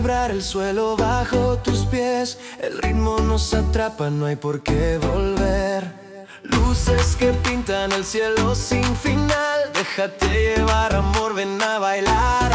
vibrar el suelo bajo tus pies. El ritmo nos atrapa, no hay por qué volver. Luces que pintan el cielo sin final. Déjate llevar, amor, ven a bailar.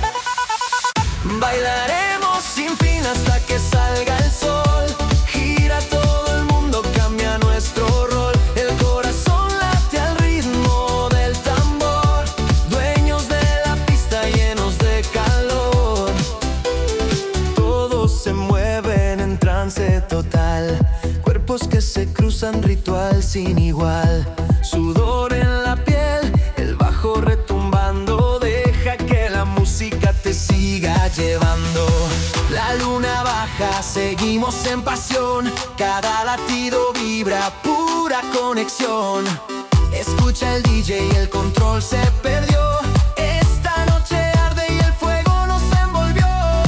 Bailaremos sin fin hasta que salga el sol. Gira todo el mundo, cambia nuestro rol. El corazón late al ritmo del tambor. Dueños de la pista, llenos de calor. Todos se mueven en trance total. Cuerpos que se cruzan, ritual sin igual. Sudor en la piel, el bajo retumbando. Deja que la música te siga llevando. La luna baja, seguimos en pasión. Cada latido vibra, pura conexión. Escucha el DJ y el control se perdió. Esta noche arde y el fuego nos envolvió.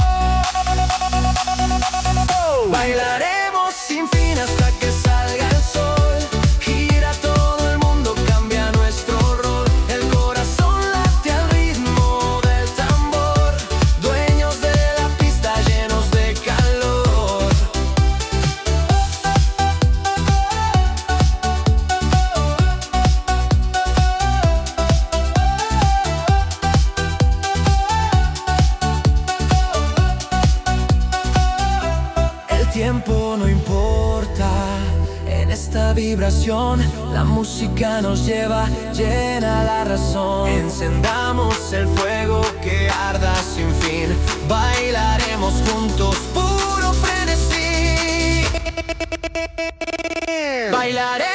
Bailaremos sin fin hasta que salga el sol. Gira todo el mundo, cambia nuestro rol. El corazón late al ritmo del tambor. Dueños de la pista, llenos de calor. El tiempo no importa. En esta vibración la música nos lleva, llena la razón. Encendamos el fuego que arda sin fin. Bailaremos juntos, puro frenesí. Bailaremos